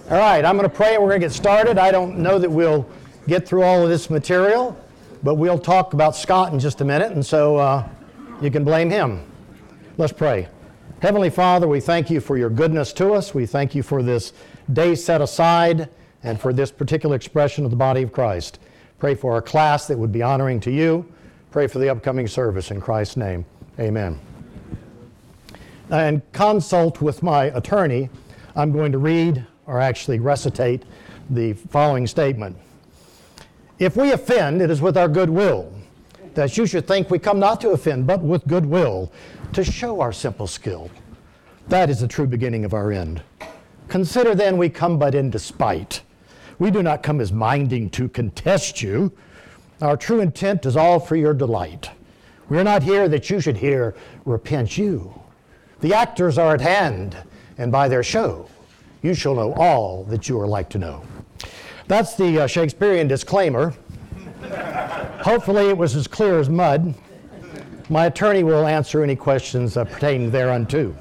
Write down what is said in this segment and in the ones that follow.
All right, I'm going to pray and we're going to get started. I don't know that we'll get through all of this material, but we'll talk about Scott in just a minute, and so you can blame him. Let's pray. Heavenly Father, we thank you for your goodness to us. We thank you for this day set aside and for this particular expression of the body of Christ. Pray for our class that would be honoring to you. Pray for the upcoming service in Christ's name. Amen. And consult with my attorney, I'm going to read or actually recitate the following statement. If we offend, it is with our good will, that you should think we come not to offend, but with good will, to show our simple skill. That is the true beginning of our end. Consider then we come but in despite. We do not come as minding to contest you. Our true intent is all for your delight. We are not here that you should hear, repent you. The actors are at hand, and by their show, you shall know all that you are like to know. That's the Shakespearean disclaimer. Hopefully it was as clear as mud. My attorney will answer any questions pertaining thereunto.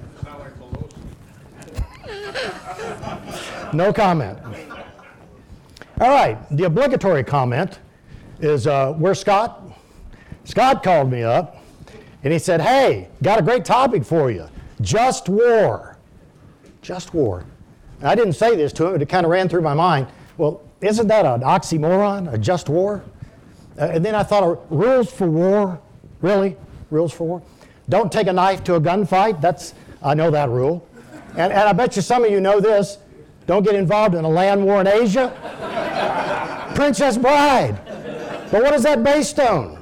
No comment. All right, the obligatory comment is, where's Scott? Scott called me up, and he said, hey, got a great topic for you. Just war. Just war. And I didn't say this to him, but it kind of ran through my mind. Well, isn't that an oxymoron, a just war? And then I thought, rules for war? Really? Rules for war? Don't take a knife to a gunfight? I know that rule. And I bet you some of you know this. Don't get involved in a land war in Asia. Princess Bride. But what is that based on?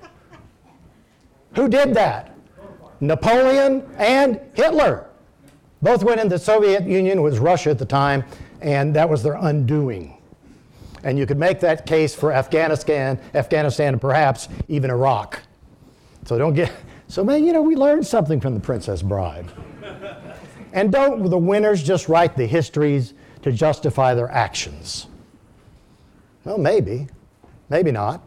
Who did that? Napoleon and Hitler. Both went into the Soviet Union. It was Russia at the time, and that was their undoing. And you could make that case for Afghanistan, and perhaps even Iraq. So man, we learned something from the Princess Bride. And don't the winners just write the histories to justify their actions? Well, maybe not.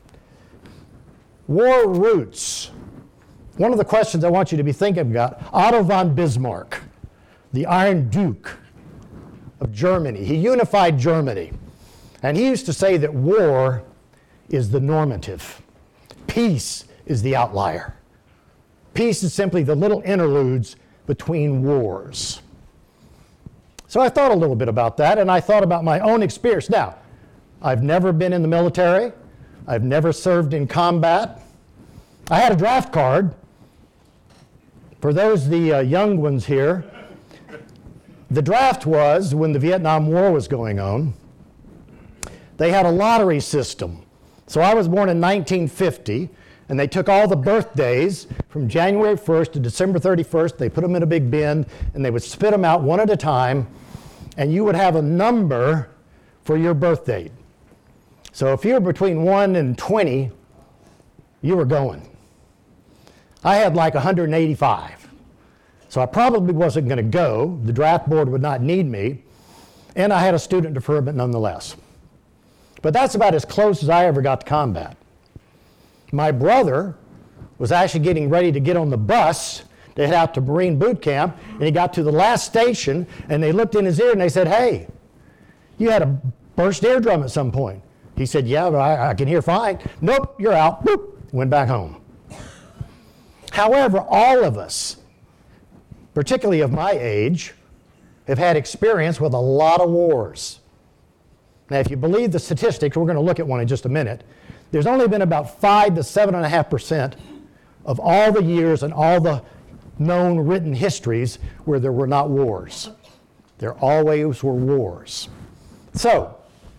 War roots. One of the questions I want you to be thinking about, Otto von Bismarck, the Iron Duke of Germany. He unified Germany. And he used to say that war is the normative. Peace is the outlier. Peace is simply the little interludes between wars. So I thought a little bit about that, and I thought about my own experience. Now, I've never been in the military. I've never served in combat. I had a draft card. For those the young ones here, the draft was when the Vietnam War was going on. They had a lottery system. So I was born in 1950, and they took all the birthdays from January 1st to December 31st. They put them in a big bin, and they would spit them out one at a time, and you would have a number for your birth date. So if you were between 1 and 20, you were going. I had like 185. So I probably wasn't going to go. The draft board would not need me. And I had a student deferment nonetheless. But that's about as close as I ever got to combat. My brother was actually getting ready to get on the bus to head out to Marine boot camp, and he got to the last station, and they looked in his ear and they said, hey, you had a burst eardrum at some point. He said, yeah, but I can hear fine. Nope, you're out. Boop. Went back home. However, all of us, particularly of my age, have had experience with a lot of wars. Now, if you believe the statistics, we're going to look at one in just a minute, there's only been about 5 to 7.5% of all the years and all the known written histories where there were not wars. There always were wars. So,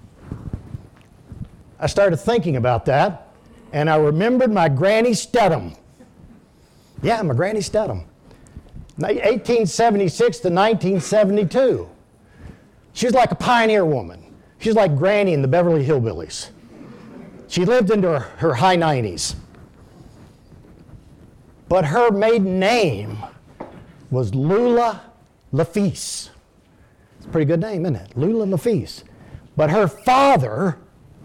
I started thinking about that, and I remembered my Granny Stedham. Yeah, my Granny Stedham. 1876 to 1972. She was like a pioneer woman. She's like Granny in the Beverly Hillbillies. She lived into her high 90s. But her maiden name was Lula Lafise. It's a pretty good name, isn't it? Lula Lafise. But her father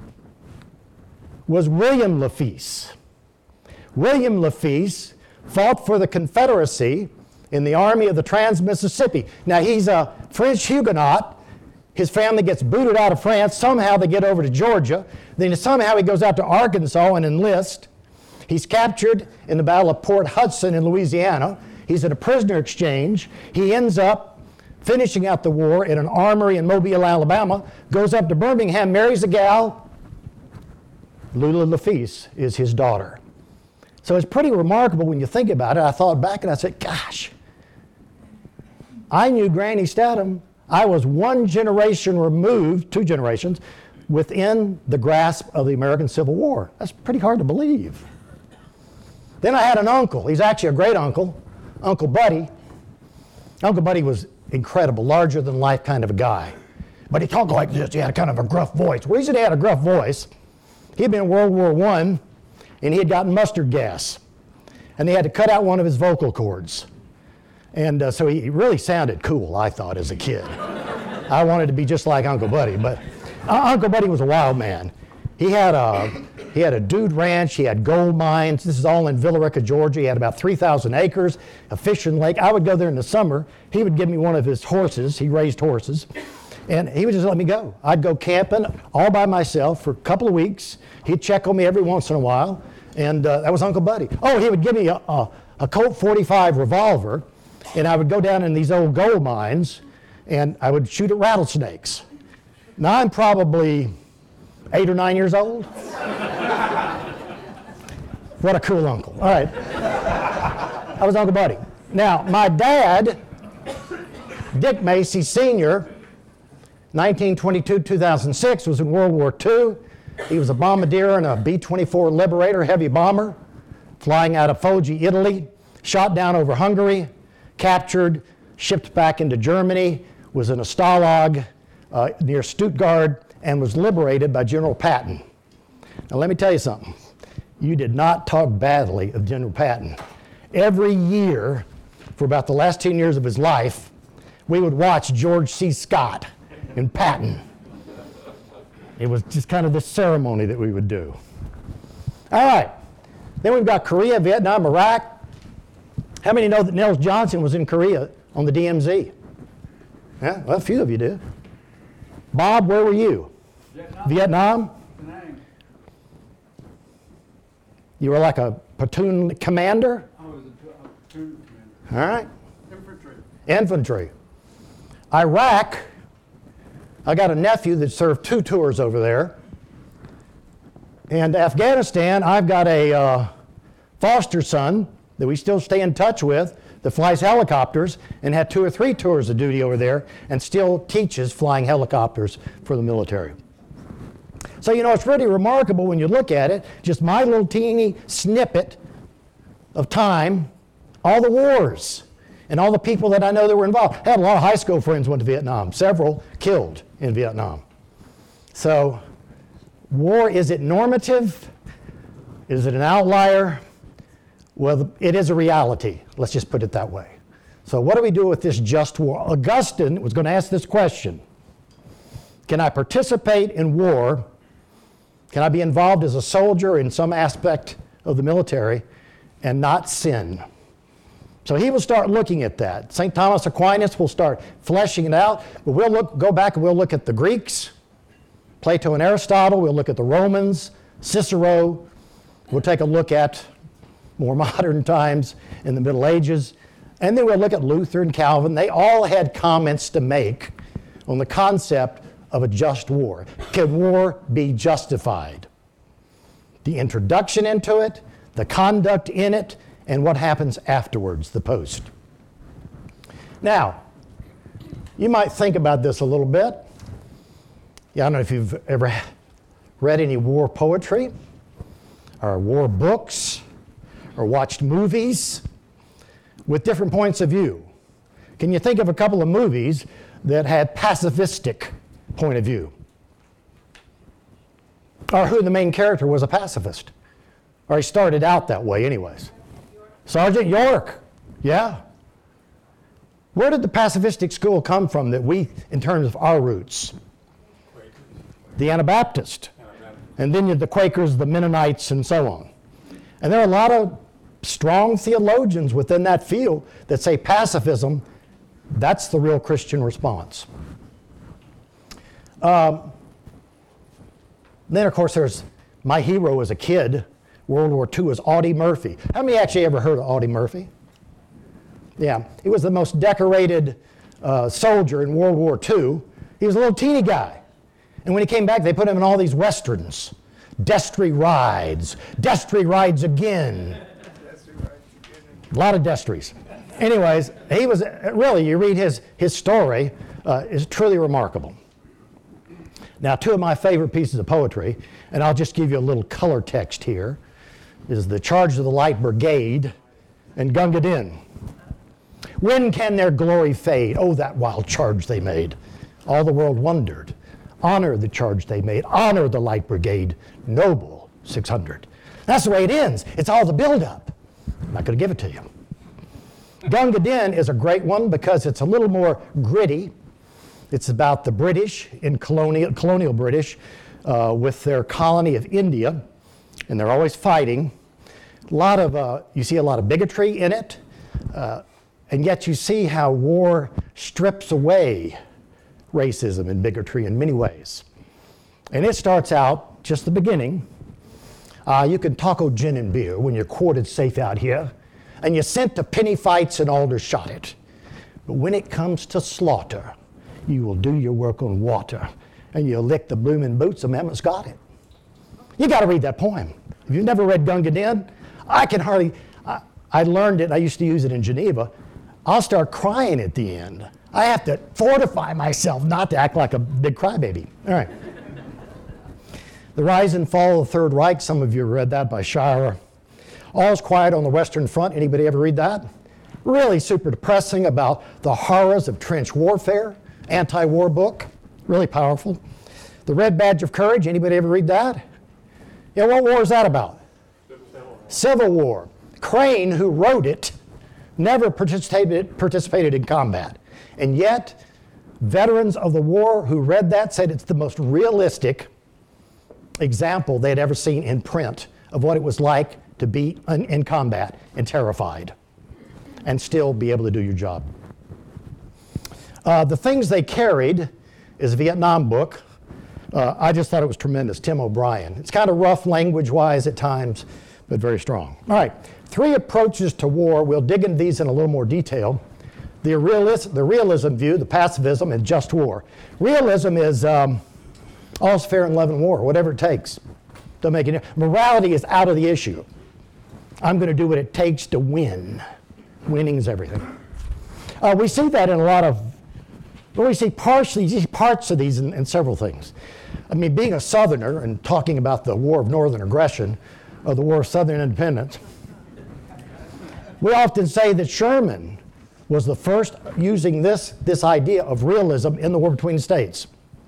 was William Lafise. William Lafise fought for the Confederacy in the Army of the Trans-Mississippi. Now, he's a French Huguenot. His family gets booted out of France. Somehow they get over to Georgia. Then somehow he goes out to Arkansas and enlists. He's captured in the Battle of Port Hudson in Louisiana. He's at a prisoner exchange. He ends up finishing out the war in an armory in Mobile, Alabama, goes up to Birmingham, marries a gal. Lula Lafise is his daughter. So it's pretty remarkable when you think about it. I thought back and I said, gosh, I knew Granny Statham. I was one generation removed, 2 generations, within the grasp of the American Civil War. That's pretty hard to believe. Then I had an uncle. He's actually a great uncle, Uncle Buddy. Uncle Buddy was incredible, larger than life kind of a guy. But he talked like this. He had kind of a gruff voice. The reason he had a gruff voice, he had been in World War I, and he had gotten mustard gas. And they had to cut out one of his vocal cords. And so he really sounded cool, I thought, as a kid. I wanted to be just like Uncle Buddy, but Uncle Buddy was a wild man. He had a dude ranch, he had gold mines. This is all in Villa Rica, Georgia. He had about 3,000 acres, a fishing lake. I would go there in the summer. He would give me one of his horses. He raised horses. And he would just let me go. I'd go camping all by myself for a couple of weeks. He'd check on me every once in a while. And that was Uncle Buddy. Oh, he would give me a Colt 45 revolver. And I would go down in these old gold mines. And I would shoot at rattlesnakes. Now I'm probably 8 or 9 years old. What a cool uncle. All right. I was Uncle Buddy. Now, my dad, Dick Macy Sr., 1922-2006, was in World War II. He was a bombardier in a B-24 Liberator heavy bomber, flying out of Foggia, Italy, shot down over Hungary, captured, shipped back into Germany, was in a Stalag near Stuttgart, and was liberated by General Patton. Now let me tell you something. You did not talk badly of General Patton. Every year, for about the last 10 years of his life, we would watch George C. Scott and Patton. It was just kind of this ceremony that we would do. All right. Then we've got Korea, Vietnam, Iraq. How many know that Nels Johnson was in Korea on the DMZ? Yeah, well, a few of you do. Bob, where were you? Vietnam? You were like a platoon commander? I was a platoon commander. All right. Infantry. Iraq, I got a nephew that served 2 tours over there. And Afghanistan, I've got a foster son that we still stay in touch with that flies helicopters and had 2 or 3 tours of duty over there and still teaches flying helicopters for the military. So, you know, it's really remarkable when you look at it, just my little teeny snippet of time, all the wars and all the people that I know that were involved. I had a lot of high school friends who went to Vietnam, several killed in Vietnam. So, war, is it normative? Is it an outlier? Well, it is a reality. Let's just put it that way. So what do we do with this just war? Augustine was going to ask this question. Can I participate in war? Can I be involved as a soldier in some aspect of the military and not sin? So he will start looking at that. St. Thomas Aquinas will start fleshing it out. But we'll go back and we'll look at the Greeks, Plato and Aristotle. We'll look at the Romans, Cicero. We'll take a look at more modern times in the Middle Ages. And then we'll look at Luther and Calvin. They all had comments to make on the concept of a just war. Can war be justified? The introduction into it, the conduct in it, and what happens afterwards, the post. Now, you might think about this a little bit. Yeah, I don't know if you've ever read any war poetry or war books or watched movies with different points of view. Can you think of a couple of movies that had pacifistic point of view? Or who the main character was a pacifist? Or he started out that way anyways. Sergeant York, yeah. Where did the pacifistic school come from that we, in terms of our roots? The Anabaptist. And then you had the Quakers, the Mennonites, and so on. And there are a lot of strong theologians within that field that say pacifism, that's the real Christian response. Then, of course, there's my hero as a kid, World War II, was Audie Murphy. How many actually ever heard of Audie Murphy? Yeah, he was the most decorated soldier in World War II. He was a little teeny guy. And when he came back, they put him in all these westerns. Destry Rides Again. A lot of Destrys. Anyways, he was, really, you read his story, is truly remarkable. Now, two of my favorite pieces of poetry, and I'll just give you a little color text here, is The Charge of the Light Brigade and Gunga Din. When can their glory fade? Oh, that wild charge they made. All the world wondered. Honor the charge they made. Honor the Light Brigade. Noble 600. That's the way it ends. It's all the buildup. I'm not going to give it to you. Gunga Din is a great one because it's a little more gritty. It's about the British in colonial British with their colony of India, and they're always fighting. You see a lot of bigotry in it, and yet you see how war strips away racism and bigotry in many ways. And it starts out, just the beginning, you can taco gin and beer when you're quartered safe out here, and you're sent to penny fights and Aldershot it. But when it comes to slaughter, you will do your work on water, and you'll lick the bloomin' boots of Mammoth's got it. You got to read that poem. If you've never read Gunga Din, I learned it, I used to use it in Geneva. I'll start crying at the end. I have to fortify myself not to act like a big crybaby. All right. The Rise and Fall of the Third Reich, some of you read that by Shirer. All's Quiet on the Western Front, anybody ever read that? Really super depressing about the horrors of trench warfare, anti-war book, really powerful. The Red Badge of Courage, anybody ever read that? Yeah, what war is that about? Civil War. Crane, who wrote it, never participated in combat. And yet, veterans of the war who read that said it's the most realistic example they'd ever seen in print of what it was like to be in combat and terrified and still be able to do your job. The Things They Carried is a Vietnam book. I just thought it was tremendous. Tim O'Brien. It's kind of rough language-wise at times, but very strong. All right, 3 approaches to war. We'll dig into these in a little more detail. The realism view, the pacifism, and just war. Realism is all's fair in love and war, whatever it takes. Don't make it. Morality is out of the issue. I'm going to do what it takes to win. Winning is everything. We see that in a lot of, we see parts of these in several things. I mean, being a Southerner and talking about the War of Northern Aggression, or the War of Southern Independence, we often say that Sherman was the first using this idea of realism in the war between the states.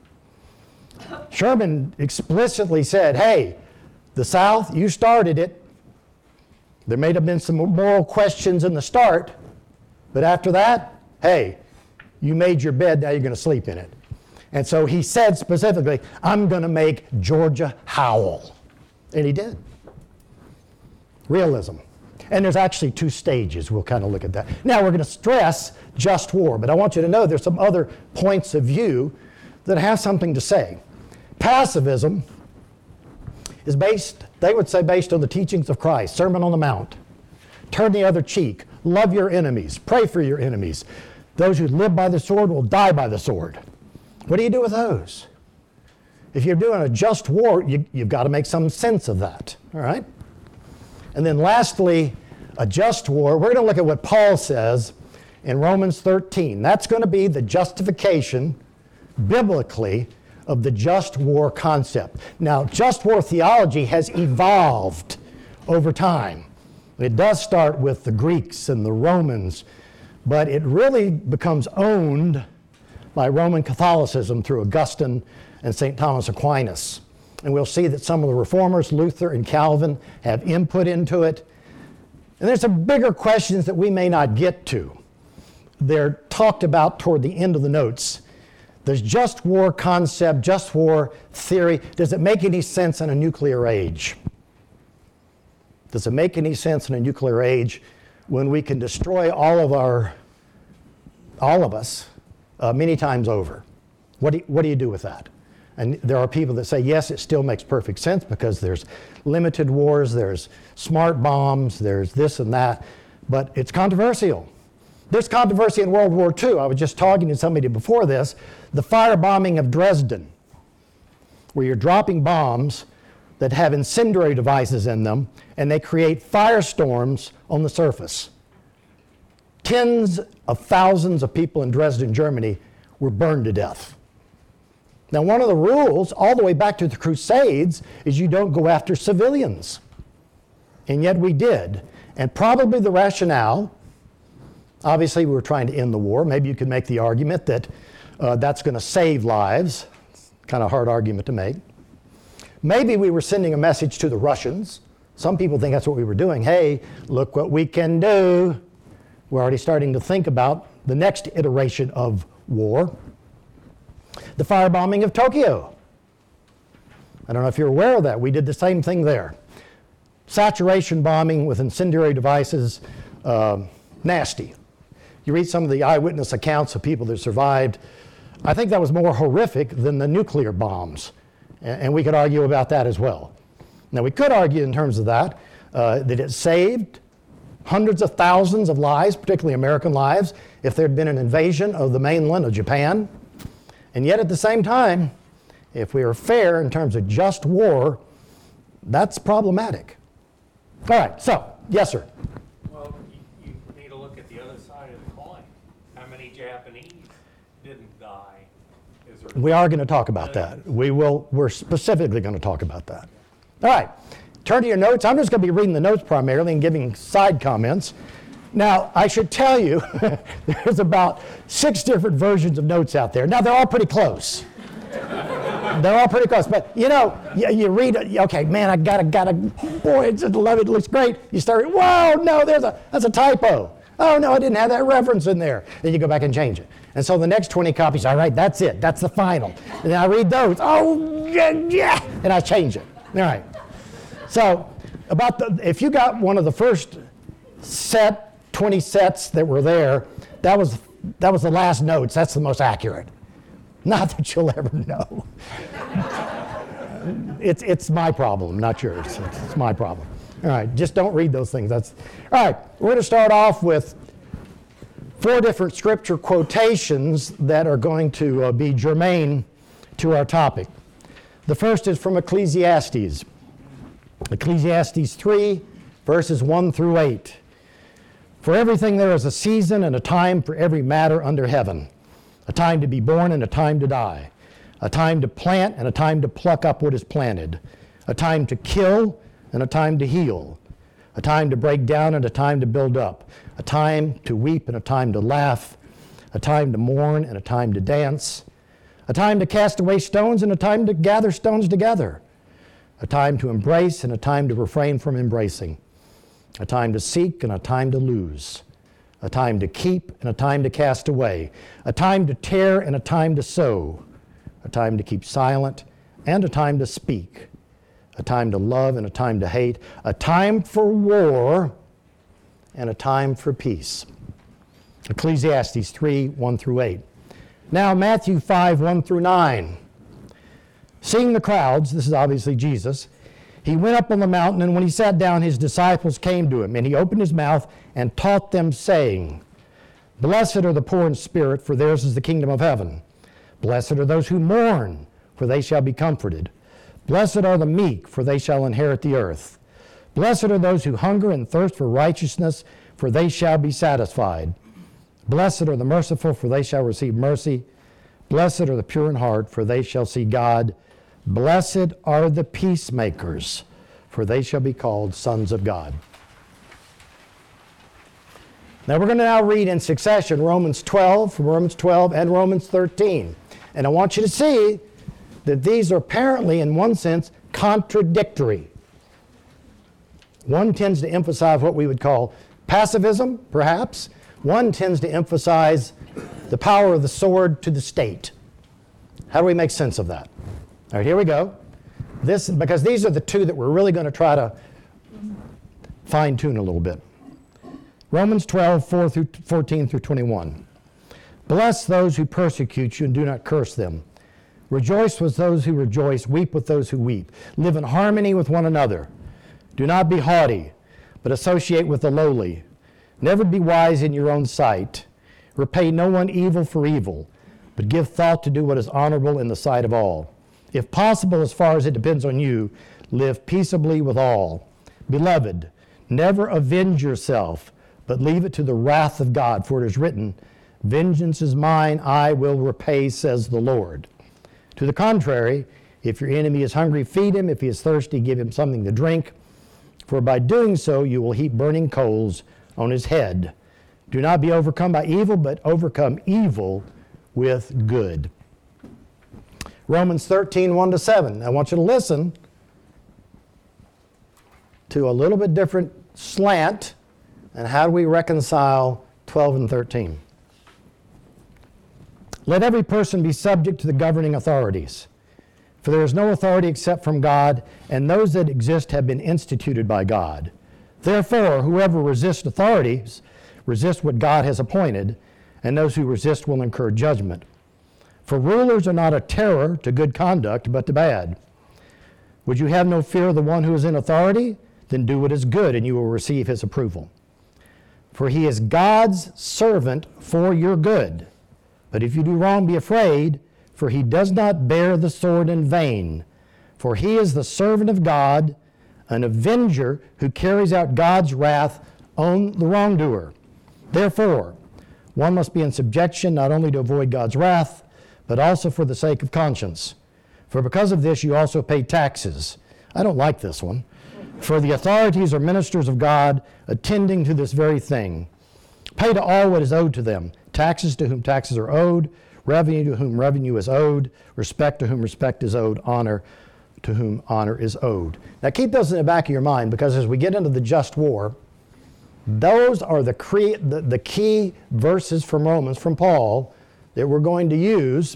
Sherman explicitly said, hey, the South, you started it. There may have been some moral questions in the start, but after that, hey, you made your bed, now you're going to sleep in it. And so he said specifically, I'm going to make Georgia howl. And he did. Realism. And there's actually 2 stages. We'll kind of look at that. Now we're going to stress just war, but I want you to know there's some other points of view that have something to say. Pacifism is based, they would say, based on the teachings of Christ, Sermon on the Mount. Turn the other cheek, love your enemies, pray for your enemies. Those who live by the sword will die by the sword. What do you do with those? If you're doing a just war, you've got to make some sense of that, all right? And then lastly, a just war, we're going to look at what Paul says in Romans 13. That's going to be the justification, biblically, of the just war concept. Now, just war theology has evolved over time. It does start with the Greeks and the Romans, but it really becomes owned by Roman Catholicism through Augustine and St. Thomas Aquinas. And we'll see that some of the reformers, Luther and Calvin, have input into it. And there's some bigger questions that we may not get to. They're talked about toward the end of the notes. There's just war concept, just war theory. Does it make any sense in a nuclear age? Does it make any sense in a nuclear age when we can destroy all of us many times over? What do you do with that? And there are people that say, yes, it still makes perfect sense because there's limited wars, there's smart bombs, there's this and that, but it's controversial. There's controversy in World War II. I was just talking to somebody before this, the firebombing of Dresden, where you're dropping bombs that have incendiary devices in them, and they create firestorms on the surface. Tens of thousands of people in Dresden, Germany, were burned to death. Now, one of the rules, all the way back to the Crusades, is you don't go after civilians. And yet we did. And probably the rationale, obviously we were trying to end the war. Maybe you could make the argument that that's going to save lives. Kind of hard argument to make. Maybe we were sending a message to the Russians. Some people think that's what we were doing. Hey, look what we can do. We're already starting to think about the next iteration of war. The firebombing of Tokyo. I don't know if you're aware of that. We did the same thing there. Saturation bombing with incendiary devices, nasty. You read some of the eyewitness accounts of people that survived. I think that was more horrific than the nuclear bombs. And we could argue about that as well. Now, we could argue in terms of that it saved hundreds of thousands of lives, particularly American lives, if there had been an invasion of the mainland of Japan. And yet at the same time, if we are fair in terms of just war, that's problematic. All right, so, yes, sir. Well, you need to look at the other side of the coin. How many Japanese didn't die? We are going to talk about that. We're specifically going to talk about that. All right, turn to your notes. I'm just going to be reading the notes primarily and giving side comments. Now, I should tell you, there's about 6 different versions of notes out there. Now, they're all pretty close. They're all pretty close. But, you know, you read it, okay, man, I gotta, boy, I just love it, it looks great. You start, whoa, no, that's a typo. Oh, no, I didn't have that reference in there. Then you go back and change it. And so the next 20 copies, all right, that's it. That's the final. And then I read those. Oh, yeah, and I change it. All right. So, if you got one of the first 20 sets that were there, that was the last notes. That's the most accurate. Not that you'll ever know. It's my problem, not yours. It's my problem. All right, just don't read those things. All right, we're going to start off with 4 different scripture quotations that are going to be germane to our topic. The first is from Ecclesiastes. Ecclesiastes 3, verses 1 through 8. For everything there is a season and a time for every matter under heaven, a time to be born and a time to die, a time to plant and a time to pluck up what is planted, a time to kill and a time to heal, a time to break down and a time to build up, a time to weep and a time to laugh, a time to mourn and a time to dance, a time to cast away stones and a time to gather stones together, a time to embrace and a time to refrain from embracing, a time to seek and a time to lose, a time to keep and a time to cast away, a time to tear and a time to sow, a time to keep silent and a time to speak, a time to love and a time to hate, a time for war and a time for peace. Ecclesiastes 3, 1 through 8. Now Matthew 5, 1 through 9. Seeing the crowds, this is obviously Jesus, he went up on the mountain, and when he sat down, his disciples came to him, and he opened his mouth and taught them, saying, Blessed are the poor in spirit, for theirs is the kingdom of heaven. Blessed are those who mourn, for they shall be comforted. Blessed are the meek, for they shall inherit the earth. Blessed are those who hunger and thirst for righteousness, for they shall be satisfied. Blessed are the merciful, for they shall receive mercy. Blessed are the pure in heart, for they shall see God. Blessed are the peacemakers, for they shall be called sons of God. Now we're going to now read in succession Romans 12, from Romans 12 and Romans 13. And I want you to see that these are apparently, in one sense, contradictory. One tends to emphasize what we would call pacifism, perhaps. One tends to emphasize the power of the sword to the state. How do we make sense of that? All right, here we go. Because these are the two that we're really going to try to fine-tune a little bit. Romans 12, 14 through 21. Bless those who persecute you and do not curse them. Rejoice with those who rejoice, weep with those who weep. Live in harmony with one another. Do not be haughty, but associate with the lowly. Never be wise in your own sight. Repay no one evil for evil, but give thought to do what is honorable in the sight of all. If possible, as far as it depends on you, live peaceably with all. Beloved, never avenge yourself, but leave it to the wrath of God, for it is written, Vengeance is mine, I will repay, says the Lord. To the contrary, if your enemy is hungry, feed him. If he is thirsty, give him something to drink. For by doing so, you will heap burning coals on his head. Do not be overcome by evil, but overcome evil with good. Romans 13, 1-7. I want you to listen to a little bit different slant, and how do we reconcile 12 and 13? Let every person be subject to the governing authorities, for there is no authority except from God, and those that exist have been instituted by God. Therefore, whoever resists authorities resists what God has appointed, and those who resist will incur judgment. For rulers are not a terror to good conduct, but to bad. Would you have no fear of the one who is in authority? Then do what is good, and you will receive his approval. For he is God's servant for your good. But if you do wrong, be afraid, for he does not bear the sword in vain. For he is the servant of God, an avenger who carries out God's wrath on the wrongdoer. Therefore, one must be in subjection not only to avoid God's wrath, but also for the sake of conscience. For because of this you also pay taxes. I don't like this one. For the authorities are ministers of God, attending to this very thing. Pay to all what is owed to them. Taxes to whom taxes are owed, revenue to whom revenue is owed, respect to whom respect is owed, honor to whom honor is owed. Now keep those in the back of your mind, because as we get into the just war, those are the key verses from Romans, from Paul, that we're going to use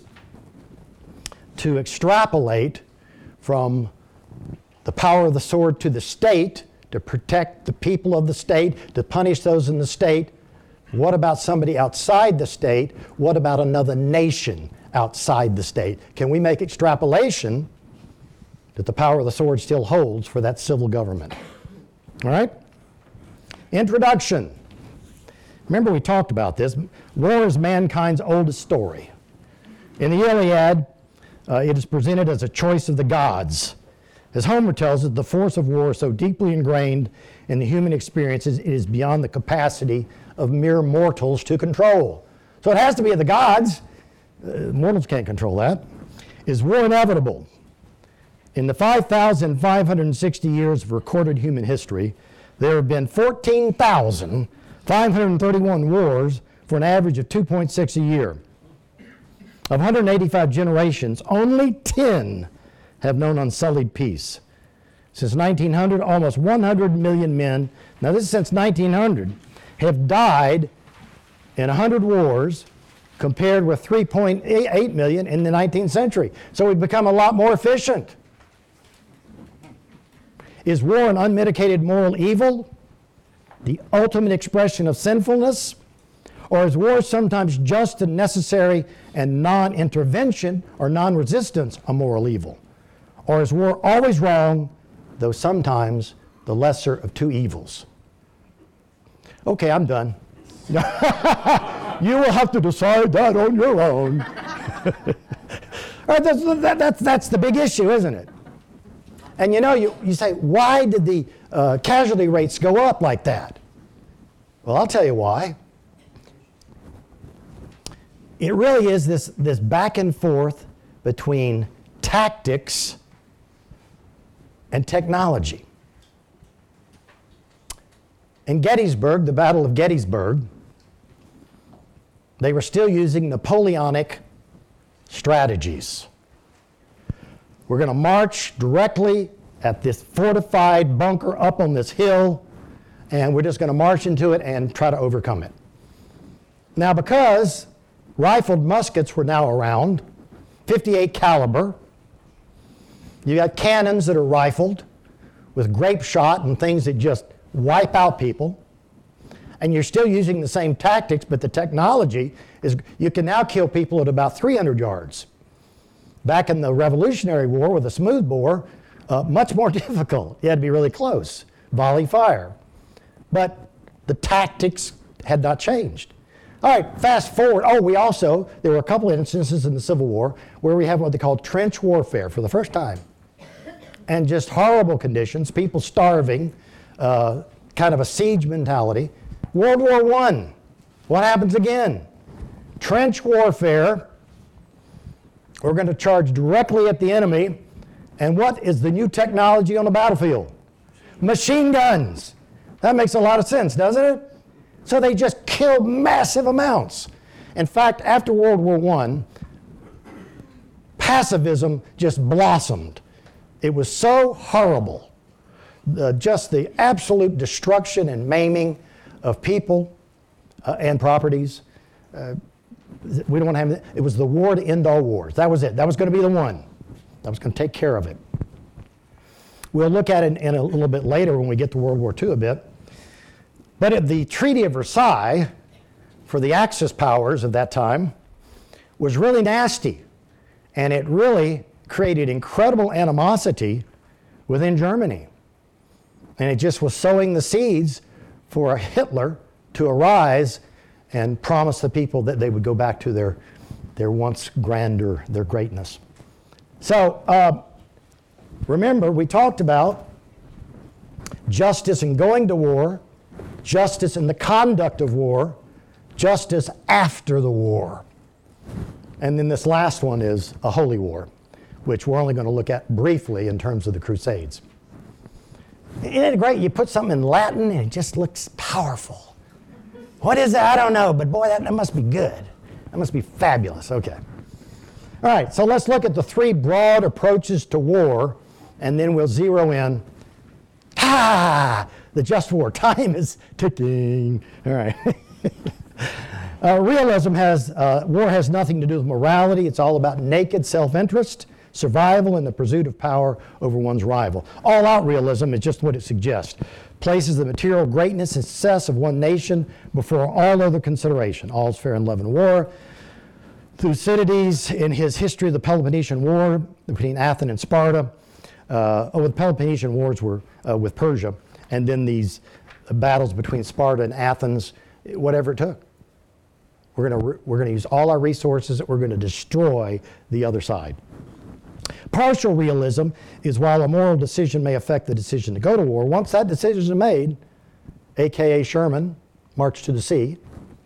to extrapolate from the power of the sword to the state, to protect the people of the state, to punish those in the state. What about somebody outside the state? What about another nation outside the state? Can we make extrapolation that the power of the sword still holds for that civil government? All right? Introduction. Remember, we talked about this. War is mankind's oldest story. In the Iliad, it is presented as a choice of the gods. As Homer tells us, the force of war is so deeply ingrained in the human experiences, it is beyond the capacity of mere mortals to control. So it has to be of the gods. Mortals can't control that. Is war inevitable? In the 5,560 years of recorded human history, there have been 14,531 wars for an average of 2.6 a year. Of 185 generations, only 10 have known unsullied peace. Since 1900, almost 100 million men, now this is since 1900, have died in 100 wars, compared with 3.8 million in the 19th century. So we've become a lot more efficient. Is war an unmitigated moral evil, the ultimate expression of sinfulness? Or is war sometimes just and necessary and non-intervention or non-resistance a moral evil? Or is war always wrong, though sometimes the lesser of two evils? Okay, I'm done. You will have to decide that on your own. All right, that's the big issue, isn't it? And you know, you say, why did the casualty rates go up like that? Well, I'll tell you why. It really is this back and forth between tactics and technology. In Gettysburg, the Battle of Gettysburg, they were still using Napoleonic strategies. We're going to march directly at this fortified bunker up on this hill, and we're just going to march into it and try to overcome it. Now, because rifled muskets were now around, 58 caliber, you got cannons that are rifled with grape shot and things that just wipe out people, and you're still using the same tactics, but the technology is you can now kill people at about 300 yards. Back in the Revolutionary War with a smoothbore, much more difficult. You had to be really close, volley fire. But the tactics had not changed. All right, fast forward. There were a couple of instances in the Civil War where we have what they call trench warfare for the first time. And just horrible conditions, people starving, kind of a siege mentality. World War I, what happens again? Trench warfare. We're going to charge directly at the enemy. And what is the new technology on the battlefield? Machine guns. That makes a lot of sense, doesn't it? So they just killed massive amounts. In fact, after World War I, pacifism just blossomed. It was so horrible. Just the absolute destruction and maiming of people and properties. We don't want to have it was the war to end all wars. That was it. That was going to be the one. That was going to take care of it. We'll look at it in a little bit later when we get to World War II a bit. But at the Treaty of Versailles, for the Axis powers of that time, was really nasty. And it really created incredible animosity within Germany. And it just was sowing the seeds for a Hitler to arise and promise the people that they would go back to their once grandeur, their greatness. So remember, we talked about justice in going to war, justice in the conduct of war, justice after the war. And then this last one is a holy war, which we're only going to look at briefly in terms of the Crusades. Isn't it great? You put something in Latin and it just looks powerful. What is that? I don't know, but boy, that must be good. That must be fabulous. Okay. All right, so let's look at the three broad approaches to war, and then we'll zero in. The just war. Time is ticking. All right. Realism war has nothing to do with morality. It's all about naked self-interest, survival, and the pursuit of power over one's rival. All-out realism is just what it suggests. Places the material greatness and success of one nation before all other consideration. All's fair in love and war. Thucydides, in his History of the Peloponnesian War between Athens and Sparta, the Peloponnesian Wars were with Persia, and then these battles between Sparta and Athens, whatever it took. We're going to use all our resources. We're going to destroy the other side. Partial realism is while a moral decision may affect the decision to go to war, once that decision is made, a.k.a. Sherman, March to the Sea,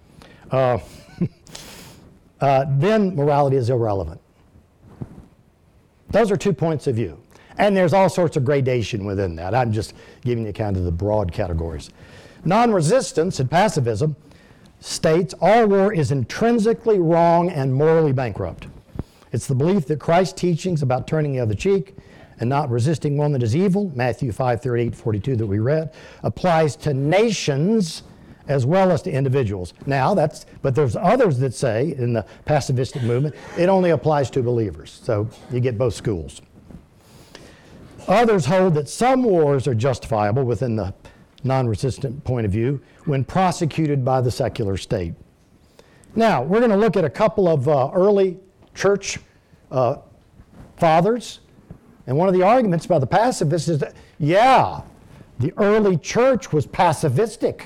then morality is irrelevant. Those are 2 points of view. And there's all sorts of gradation within that. I'm just giving you kind of the broad categories. Non-resistance and pacifism states all war is intrinsically wrong and morally bankrupt. It's the belief that Christ's teachings about turning the other cheek and not resisting one that is evil, Matthew 5:38-42 that we read, applies to nations as well as to individuals. Now, but there's others that say in the pacifistic movement, it only applies to believers. So you get both schools. Others hold that some wars are justifiable within the non-resistant point of view when prosecuted by the secular state. Now, we're going to look at a couple of early church fathers. And one of the arguments by the pacifists is that, the early church was pacifistic.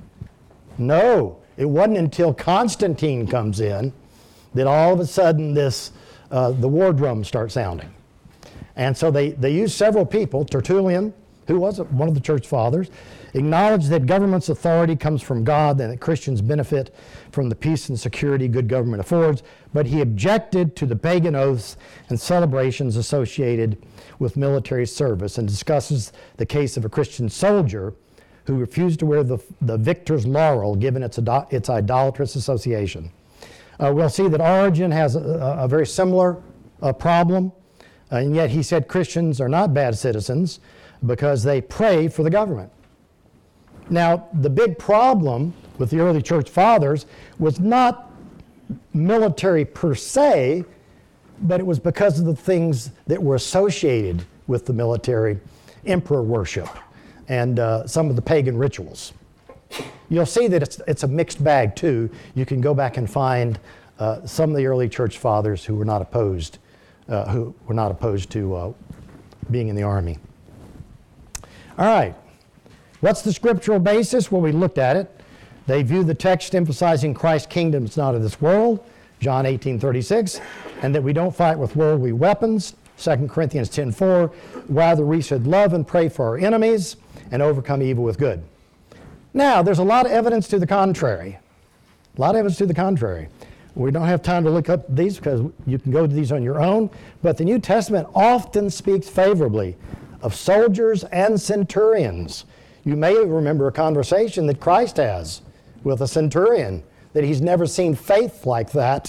No, it wasn't until Constantine comes in that all of a sudden the war drums start sounding. And so they used several people. Tertullian, who was one of the church fathers, acknowledged that government's authority comes from God and that Christians benefit from the peace and security good government affords, but he objected to the pagan oaths and celebrations associated with military service and discusses the case of a Christian soldier who refused to wear the victor's laurel given its idolatrous association. We'll see that Origen has a very similar problem, and yet he said Christians are not bad citizens because they pray for the government. Now, the big problem with the early church fathers was not military per se, but it was because of the things that were associated with the military, emperor worship, and some of the pagan rituals. You'll see that it's a mixed bag too. You can go back and find some of the early church fathers who were not opposed who were not opposed to being in the army. All right. What's the scriptural basis? Well, we looked at it. They view the text emphasizing Christ's kingdom is not of this world, John 18:36, and that we don't fight with worldly weapons, 2 Corinthians 10:4. Rather, we should love and pray for our enemies and overcome evil with good. Now, there's a lot of evidence to the contrary. A lot of evidence to the contrary. We don't have time to look up these because you can go to these on your own, but the New Testament often speaks favorably of soldiers and centurions. You may remember a conversation that Christ has with a centurion, that he's never seen faith like that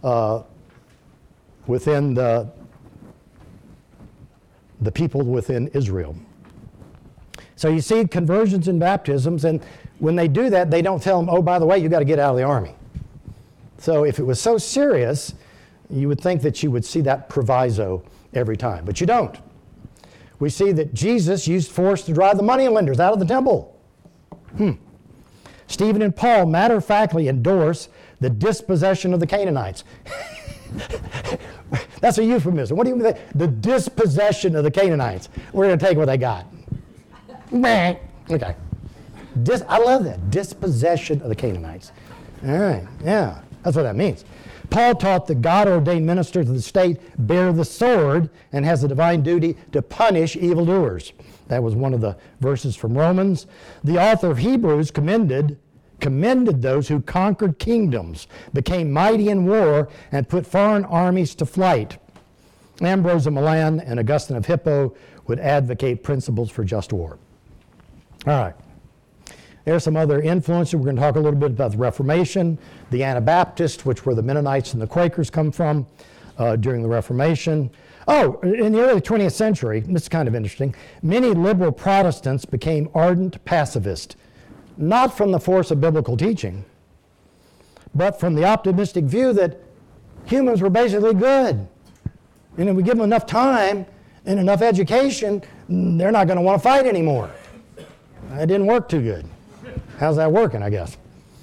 within the people within Israel. So you see conversions and baptisms, and when they do that, they don't tell them, oh, by the way, you got to get out of the army. So if it was so serious, you would think that you would see that proviso every time, but you don't. We see that Jesus used force to drive the moneylenders out of the temple. Stephen and Paul matter-of-factly endorse the dispossession of the Canaanites. That's a euphemism. What do you mean? The dispossession of the Canaanites. We're going to take what they got. Okay. I love that. Dispossession of the Canaanites. All right. Yeah. That's what that means. Paul taught that God-ordained ministers of the state bear the sword and has the divine duty to punish evildoers. That was one of the verses from Romans. The author of Hebrews commended those who conquered kingdoms, became mighty in war, and put foreign armies to flight. Ambrose of Milan and Augustine of Hippo would advocate principles for just war. All right. There's some other influences. We're going to talk a little bit about the Reformation, the Anabaptists, which were the Mennonites and the Quakers come from during the Reformation. Oh, in the early 20th century, this is kind of interesting, many liberal Protestants became ardent pacifists, not from the force of biblical teaching, but from the optimistic view that humans were basically good. And if we give them enough time and enough education, they're not going to want to fight anymore. It didn't work too good. How's that working, I guess?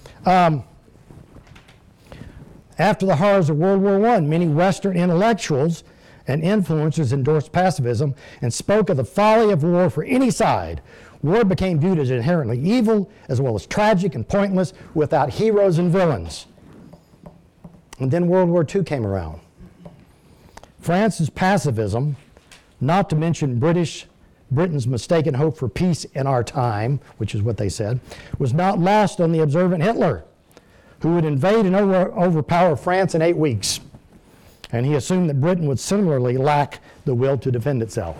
After the horrors of World War I, many Western intellectuals and influencers endorsed pacifism and spoke of the folly of war for any side. War became viewed as inherently evil, as well as tragic and pointless, without heroes and villains. And then World War II came around. France's pacifism, not to mention Britain's mistaken hope for peace in our time, which is what they said, was not lost on the observant Hitler, who would invade and overpower France in 8 weeks. And he assumed that Britain would similarly lack the will to defend itself.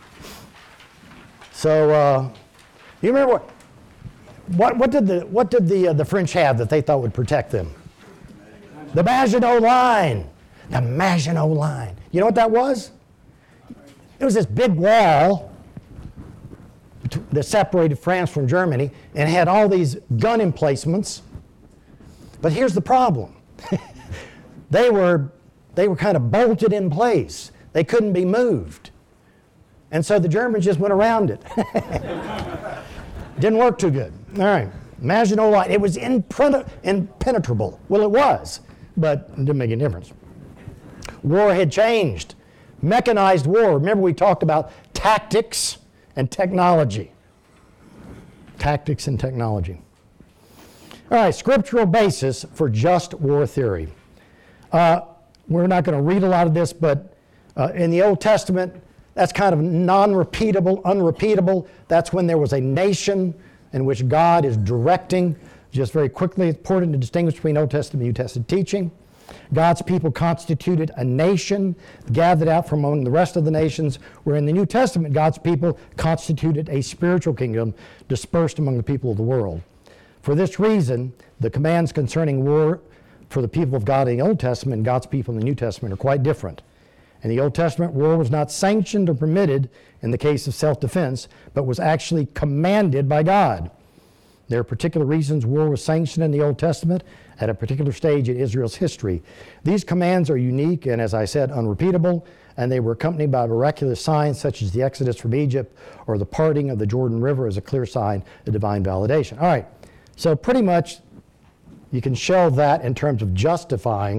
So, you remember what did the French have that they thought would protect them? The Maginot Line. The Maginot Line. You know what that was? It was this big wall that separated France from Germany and had all these gun emplacements. But here's the problem. They were kind of bolted in place. They couldn't be moved. And so the Germans just went around it. Didn't work too good. All right. Maginot Line. It was impenetrable. Well, it was, but it didn't make any difference. War had changed. Mechanized war. Remember we talked about tactics and technology. Tactics and technology. All right, scriptural basis for just war theory. We're not going to read a lot of this, but in the Old Testament, that's kind of non-repeatable, unrepeatable. That's when there was a nation in which God is directing. Just very quickly, it's important to distinguish between Old Testament and New Testament teaching. God's people constituted a nation gathered out from among the rest of the nations, where in the New Testament, God's people constituted a spiritual kingdom dispersed among the people of the world. For this reason, the commands concerning war for the people of God in the Old Testament and God's people in the New Testament are quite different. In the Old Testament, war was not sanctioned or permitted in the case of self-defense, but was actually commanded by God. There are particular reasons war was sanctioned in the Old Testament at a particular stage in Israel's history. These commands are unique and, as I said, unrepeatable, and they were accompanied by miraculous signs such as the Exodus from Egypt or the parting of the Jordan River as a clear sign of divine validation. All right, so pretty much you can shelve that in terms of justifying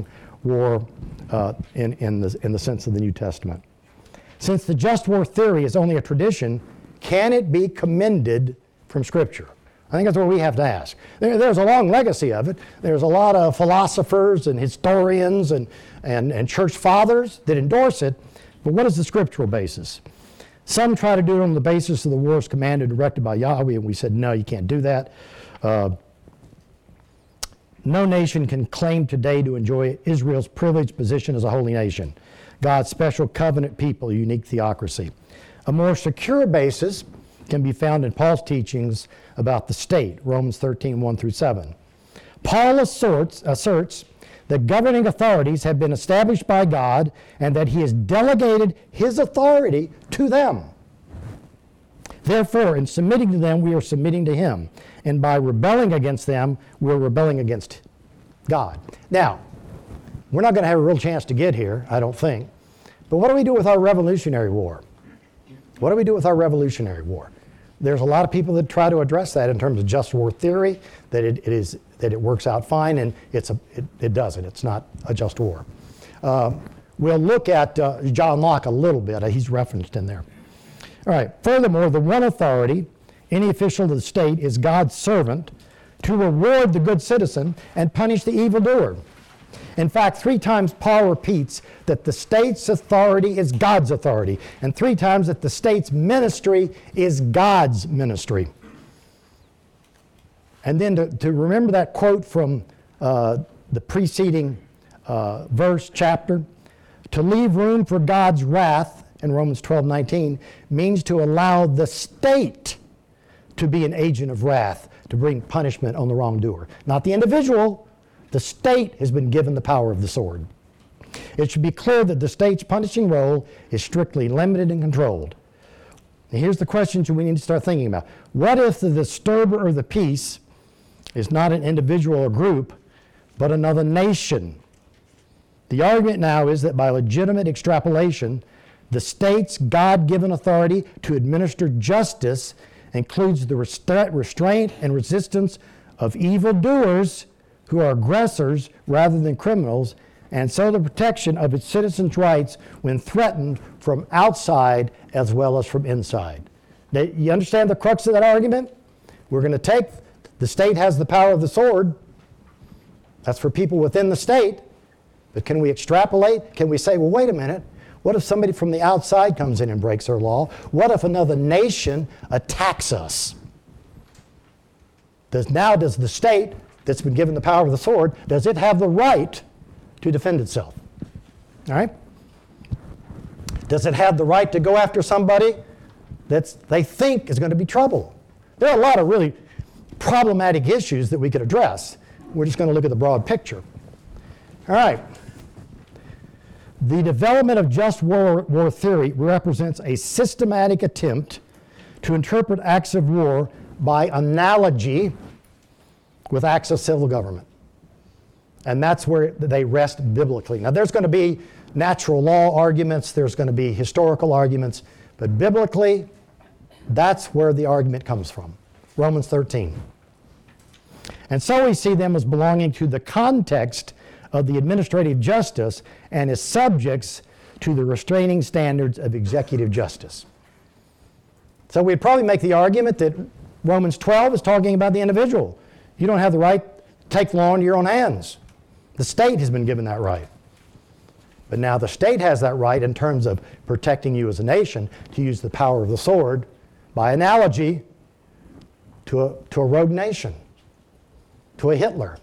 war in the sense of the New Testament. Since the just war theory is only a tradition, can it be commended from Scripture? I think that's what we have to ask. There's a long legacy of it. There's a lot of philosophers and historians and church fathers that endorse it, but what is the scriptural basis? Some try to do it on the basis of the wars commanded and directed by Yahweh, and we said, no, you can't do that. No nation can claim today to enjoy Israel's privileged position as a holy nation, God's special covenant people, a unique theocracy. A more secure basis can be found in Paul's teachings about the state, Romans 13, 1 through 7. Paul asserts that governing authorities have been established by God and that he has delegated his authority to them. Therefore, in submitting to them, we are submitting to him. And by rebelling against them, we're rebelling against God. Now, we're not going to have a real chance to get here, I don't think. But what do we do with our Revolutionary War? What do we do with our Revolutionary War? There's a lot of people that try to address that in terms of just war theory, that it works out fine, and it doesn't. It's not a just war. We'll look at John Locke a little bit. He's referenced in there. All right. Furthermore, the one authority, any official of the state, is God's servant to reward the good citizen and punish the evildoer. In fact, 3 times Paul repeats that the state's authority is God's authority, and 3 times that the state's ministry is God's ministry. And then to remember that quote from the preceding verse, chapter, to leave room for God's wrath in Romans 12:19 means to allow the state to be an agent of wrath, to bring punishment on the wrongdoer. Not the individual. The state has been given the power of the sword. It should be clear that the state's punishing role is strictly limited and controlled. And here's the questions we need to start thinking about. What if the disturber of the peace is not an individual or group, but another nation? The argument now is that by legitimate extrapolation, the state's God-given authority to administer justice includes the restraint and resistance of evildoers who are aggressors rather than criminals, and so the protection of its citizens' rights when threatened from outside as well as from inside. Now, you understand the crux of that argument? We're going to take, the state has the power of the sword. That's for people within the state. But can we extrapolate? Can we say, well, wait a minute. What if somebody from the outside comes in and breaks our law? What if another nation attacks us? Does the state that's been given the power of the sword, does it have the right to defend itself? All right? Does it have the right to go after somebody that they think is going to be trouble? There are a lot of really problematic issues that we could address. We're just going to look at the broad picture. All right. The development of just war theory represents a systematic attempt to interpret acts of war by analogy with acts of civil government. And that's where they rest biblically. Now, there's going to be natural law arguments, there's going to be historical arguments, but biblically, that's where the argument comes from. Romans 13. And so we see them as belonging to the context of the administrative justice and as subjects to the restraining standards of executive justice. So we'd probably make the argument that Romans 12 is talking about the individual. You don't have the right to take the law into your own hands. The state has been given that right. But now the state has that right in terms of protecting you as a nation to use the power of the sword by analogy to a rogue nation, to a Hitler.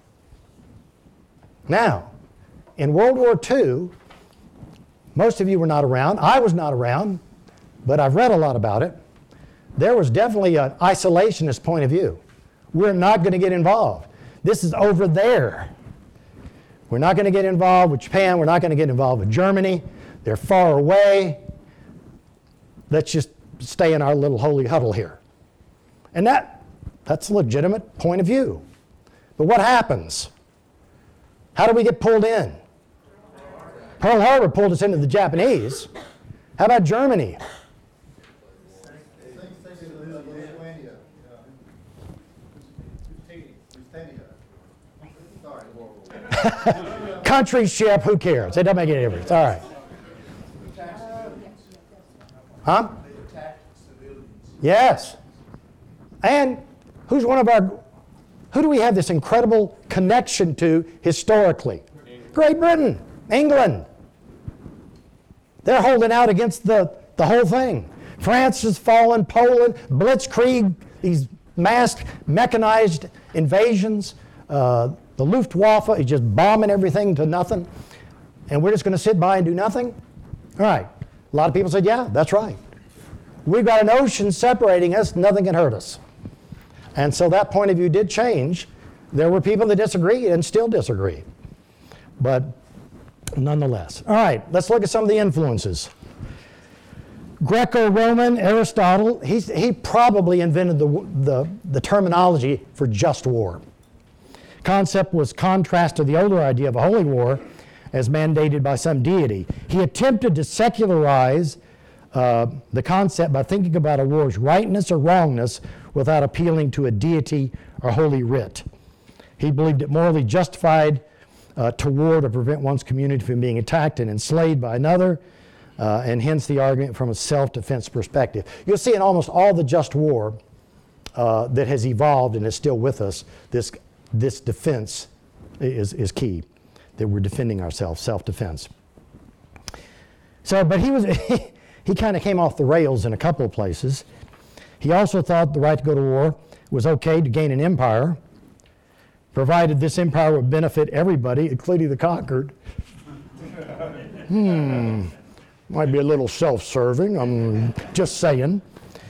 Now, in World War II, most of you were not around. I was not around, but I've read a lot about it. There was definitely an isolationist point of view. We're not going to get involved. This is over there. We're not going to get involved with Japan. We're not going to get involved with Germany. They're far away. Let's just stay in our little holy huddle here. And that's a legitimate point of view. But what happens? How do we get pulled in? Pearl Harbor pulled us into the Japanese. How about Germany? country ship, who cares? It doesn't make any difference. All right. Huh? Yes. And who do we have this incredible connection to historically? Great Britain, England. They're holding out against the whole thing. France has fallen, Poland, Blitzkrieg, these massed mechanized invasions. The Luftwaffe is just bombing everything to nothing. And we're just going to sit by and do nothing? All right. A lot of people said, yeah, that's right. We've got an ocean separating us, nothing can hurt us. And so that point of view did change. There were people that disagreed and still disagree. But nonetheless. All right, let's look at some of the influences. Greco-Roman, Aristotle, he probably invented the terminology for just war. Concept was contrast to the older idea of a holy war as mandated by some deity. He attempted to secularize the concept by thinking about a war's rightness or wrongness without appealing to a deity or holy writ. He believed it morally justified to war to prevent one's community from being attacked and enslaved by another, and hence the argument from a self-defense perspective. You'll see in almost all the just war that has evolved and is still with us, this defense is key, that we're defending ourselves, self-defense. So, but he kind of came off the rails in a couple of places. He also thought the right to go to war was okay to gain an empire, provided this empire would benefit everybody, including the conquered. Might be a little self-serving, I'm just saying.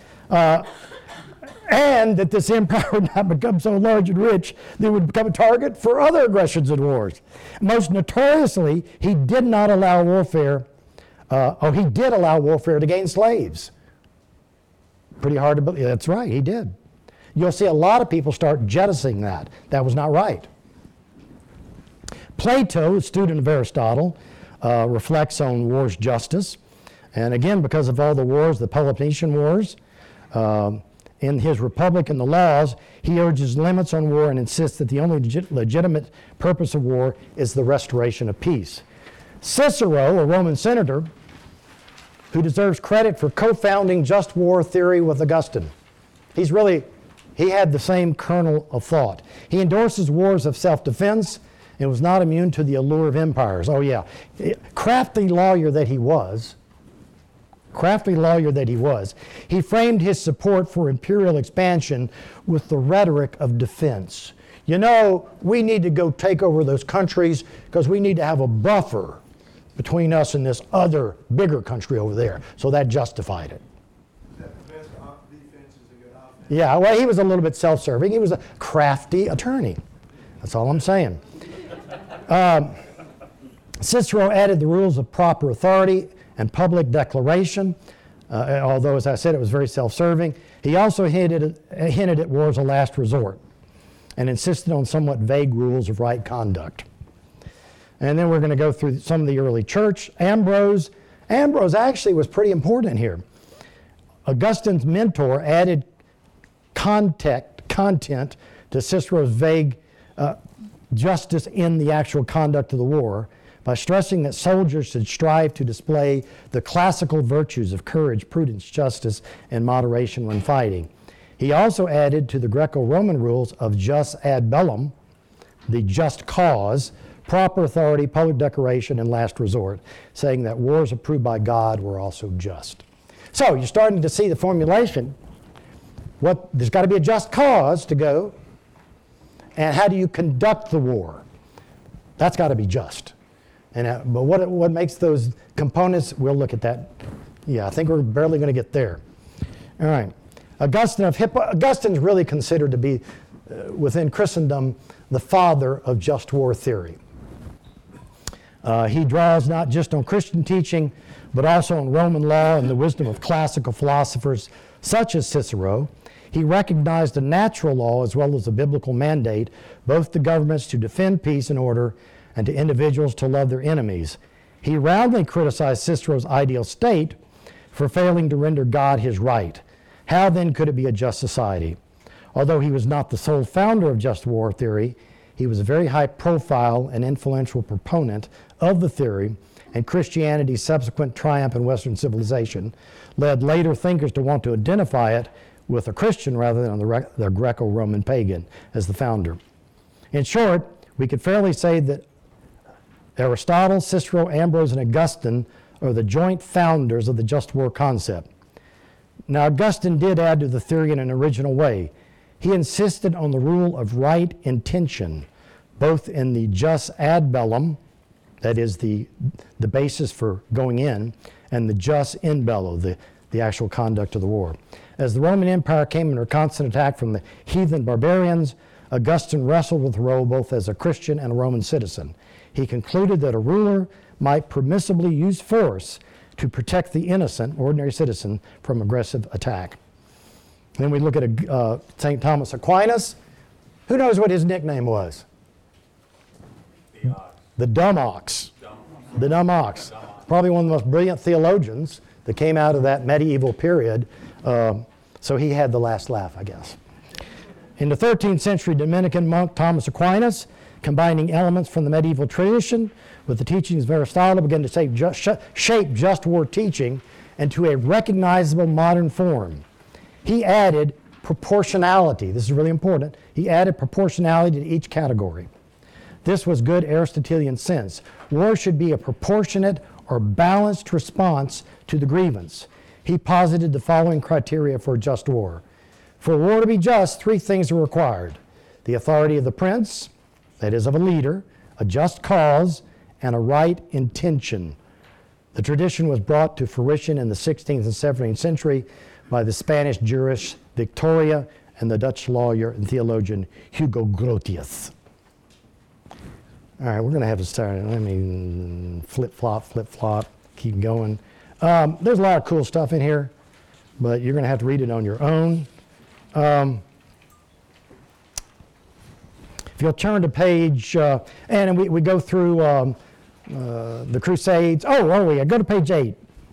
And that this empire would not become so large and rich that it would become a target for other aggressions and wars. Most notoriously, he did not allow warfare, he did allow warfare to gain slaves. Pretty hard to believe. That's right, he did. You'll see a lot of people start jettisoning that. That was not right. Plato, a student of Aristotle, reflects on war's justice. And again, because of all the wars, the Peloponnesian Wars, in his Republic and the Laws, he urges limits on war and insists that the only legitimate purpose of war is the restoration of peace. Cicero, a Roman senator, who deserves credit for co-founding just war theory with Augustine. He had the same kernel of thought. He endorses wars of self-defense and was not immune to the allure of empires. Oh yeah, crafty lawyer that he was, he framed his support for imperial expansion with the rhetoric of defense. You know, we need to go take over those countries because we need to have a buffer between us and this other bigger country over there. So that justified it. The best defense is a good offense. Yeah, well, he was a little bit self-serving. He was a crafty attorney. That's all I'm saying. Cicero added the rules of proper authority and public declaration, although, as I said, it was very self-serving. He also hinted at war as a last resort and insisted on somewhat vague rules of right conduct. And then we're going to go through some of the early church. Ambrose actually was pretty important here. Augustine's mentor added content to Cicero's vague justice in the actual conduct of the war by stressing that soldiers should strive to display the classical virtues of courage, prudence, justice, and moderation when fighting. He also added to the Greco-Roman rules of jus ad bellum, the just cause, proper authority, public declaration, and last resort, saying that wars approved by God were also just. So you're starting to see the formulation. There's got to be a just cause to go, and how do you conduct the war? That's got to be just. But what makes those components? We'll look at that. Yeah, I think we're barely going to get there. All right. Augustine's really considered to be, within Christendom, the father of just war theory. He draws not just on Christian teaching, but also on Roman law and the wisdom of classical philosophers such as Cicero. He recognized a natural law as well as a biblical mandate, both to governments to defend peace and order and to individuals to love their enemies. He roundly criticized Cicero's ideal state for failing to render God his right. How then could it be a just society? Although he was not the sole founder of just war theory, He was a very high profile and influential proponent of the theory, and Christianity's subsequent triumph in Western civilization led later thinkers to want to identify it with a Christian rather than the Greco-Roman pagan as the founder. In short, we could fairly say that Aristotle, Cicero, Ambrose, and Augustine are the joint founders of the just war concept. Now, Augustine did add to the theory in an original way. He insisted on the rule of right intention, both in the jus ad bellum, that is the basis for going in, and the jus in bello, the actual conduct of the war. As the Roman Empire came under constant attack from the heathen barbarians, Augustine wrestled with the role both as a Christian and a Roman citizen. He concluded that a ruler might permissibly use force to protect the innocent, ordinary citizen, from aggressive attack. Then we look at St. Thomas Aquinas. Who knows what his nickname was? The dumb ox. The dumb ox. Probably one of the most brilliant theologians that came out of that medieval period. So he had the last laugh, I guess. In the 13th century Dominican monk Thomas Aquinas, combining elements from the medieval tradition with the teachings of Aristotle, began to shape just war teaching into a recognizable modern form. He added proportionality. This is really important. He added proportionality to each category. This was good Aristotelian sense. War should be a proportionate or balanced response to the grievance. He posited the following criteria for a just war. For war to be just, three things are required: the authority of the prince, that is of a leader, a just cause, and a right intention. The tradition was brought to fruition in the 16th and 17th century by the Spanish jurist Victoria and the Dutch lawyer and theologian Hugo Grotius. All right, we're going to have to start. Let me flip-flop, keep going. There's a lot of cool stuff in here, but you're going to have to read it on your own. If you'll turn to page, and we go through the Crusades. Go to page 8.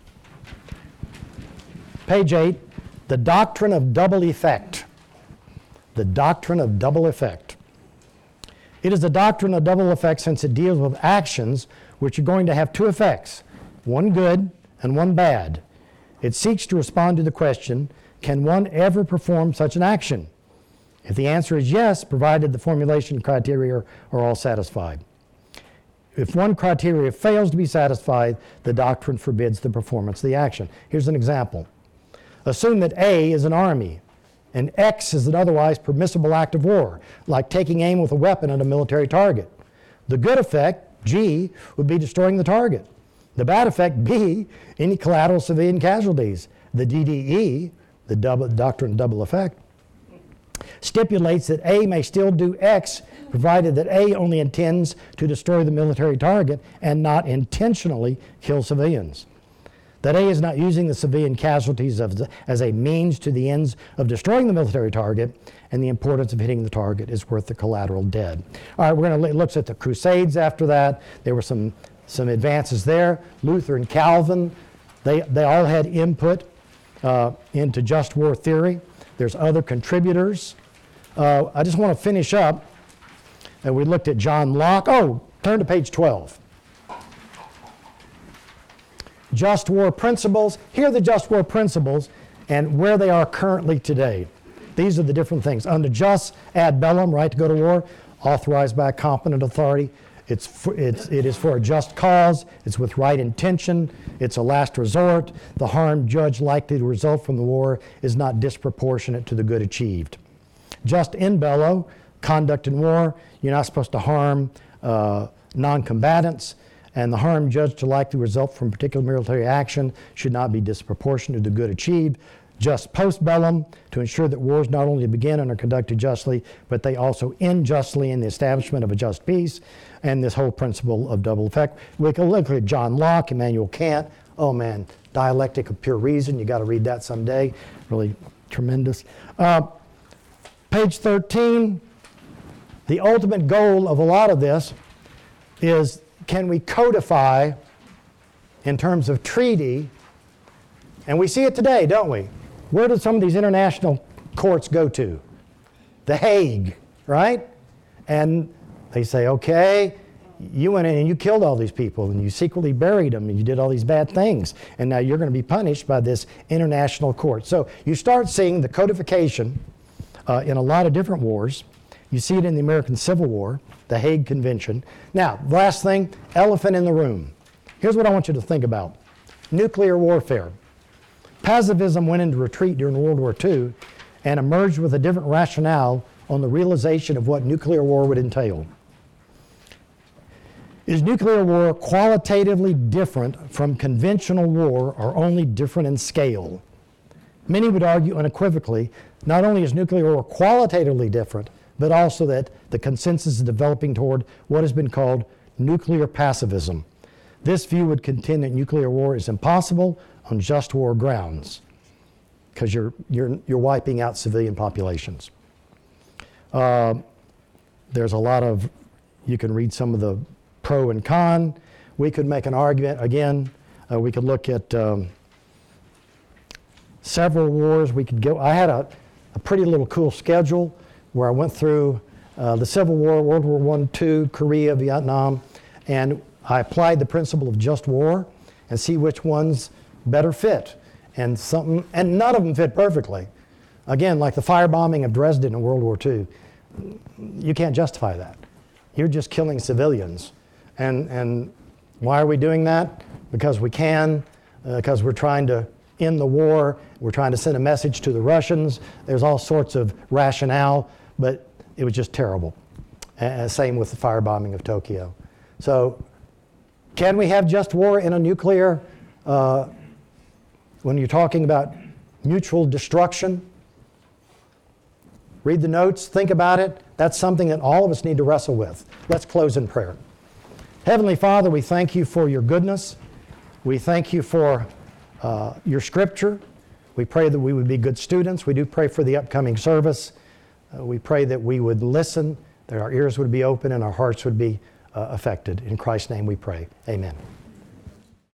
Page 8, the doctrine of double effect. The doctrine of double effect. It is a doctrine of double effect since it deals with actions which are going to have two effects, one good and one bad. It seeks to respond to the question, can one ever perform such an action? If the answer is yes, provided the formulation criteria are all satisfied. If one criteria fails to be satisfied, the doctrine forbids the performance of the action. Here's an example. Assume that A is an army, and X is an otherwise permissible act of war, like taking aim with a weapon at a military target. The good effect, G, would be destroying the target. The bad effect, B, any collateral civilian casualties. The DDE, the doctrine of double effect, stipulates that A may still do X, provided that A only intends to destroy the military target and not intentionally kill civilians. That A is not using the civilian casualties as a means to the ends of destroying the military target, and the importance of hitting the target is worth the collateral dead. All right, we're going to look at the Crusades after that. There were some advances there. Luther and Calvin, they all had input into just war theory. There's other contributors. I just want to finish up. And we looked at John Locke. Turn to page 12. Just war principles. Here are the just war principles and where they are currently today. These are the different things. Under jus ad bellum, right to go to war, authorized by a competent authority. It is for a just cause. It's with right intention. It's a last resort. The harm judged likely to result from the war is not disproportionate to the good achieved. Just in bello, conduct in war. You're not supposed to harm non-combatants. And the harm judged to likely result from particular military action should not be disproportionate to the good achieved. Just post bellum, to ensure that wars not only begin and are conducted justly, but they also end justly in the establishment of a just peace, and this whole principle of double effect. We can look at John Locke, Immanuel Kant. Oh man, Dialectic of Pure Reason. You got to read that someday. Really tremendous. Page 13. The ultimate goal of a lot of this is, can we codify in terms of treaty? And we see it today, don't we? Where do some of these international courts go to? The Hague, right? And They say, okay, you went in and you killed all these people and you secretly buried them and you did all these bad things. And now you're going to be punished by this international court. So you start seeing the codification in a lot of different wars. You see it in the American Civil War, the Hague Convention. Now, last thing, elephant in the room. Here's what I want you to think about. Nuclear warfare. Pacifism went into retreat during World War II and emerged with a different rationale on the realization of what nuclear war would entail. Is nuclear war qualitatively different from conventional war or only different in scale? Many would argue unequivocally, not only is nuclear war qualitatively different, but also that the consensus is developing toward what has been called nuclear pacifism. This view would contend that nuclear war is impossible on just war grounds, because you're wiping out civilian populations. There's a lot of, you can read some of the pro and con. We could make an argument, again, we could look at several wars. We could go, I had a pretty little cool schedule where I went through the Civil War, World War I, II, Korea, Vietnam, and I applied the principle of just war and see which ones better fit. And none of them fit perfectly. Again, like the firebombing of Dresden in World War II, you can't justify that. You're just killing civilians. And why are we doing that? Because we can, because we're trying to end the war, we're trying to send a message to the Russians. There's all sorts of rationale, but it was just terrible. Same with the firebombing of Tokyo. So, can we have just war in a nuclear, when you're talking about mutual destruction? Read the notes, think about it. That's something that all of us need to wrestle with. Let's close in prayer. Heavenly Father, we thank you for your goodness. We thank you for your scripture. We pray that we would be good students. We do pray for the upcoming service. We pray that we would listen, that our ears would be open and our hearts would be affected. In Christ's name we pray. Amen.